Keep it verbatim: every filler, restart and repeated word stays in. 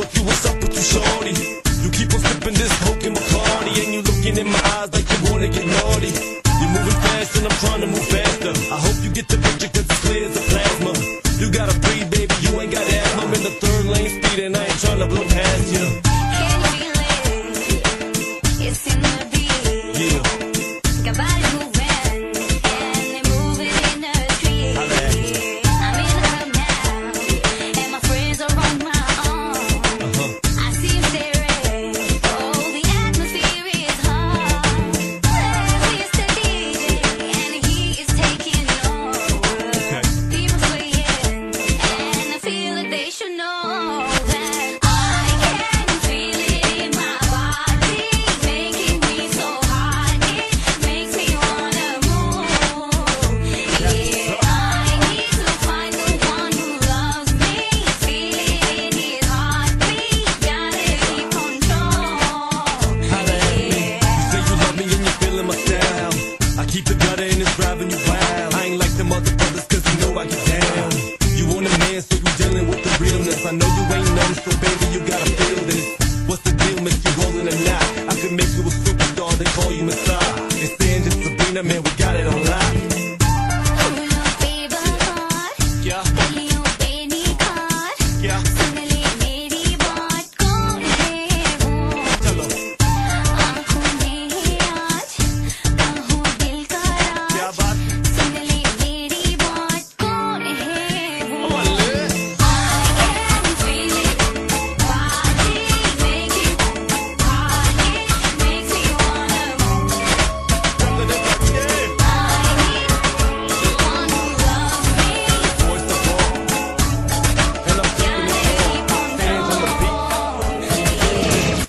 like you, what's up with you, shorty? You keep on sipping this poking Bacardi, and you looking in my eyes like you wanna get naughty. You're moving fast and I'm trying to move faster. I hope you get the picture cause it's clear as a plasma. You gotta breathe, baby, you ain't got asthma. I'm in the third lane speed and I ain't trying to blow past you. Can you feel it? It's in the beat. Yeah. Got body moving, and they moving in the street. I'm in the club now, and my friends are on my own. Uh-huh. I see 'em staring. Oh, the atmosphere is hot. There's Mister D J, and he is taking over. Okay. People swaying, and I feel that they should know that I can feel it in my body, making me so hot. It makes me wanna move. Yeah, I need to find the one who loves me. Feel it in his heartbeat. Gotta keep control. Holla at me. You say you love me and you're feeling my style. I keep the gutter and it's driving you wild. I ain't like them other brothers cause you know I get down. You want a man so you dealing with the realness. I know you ain't none, so baby you gotta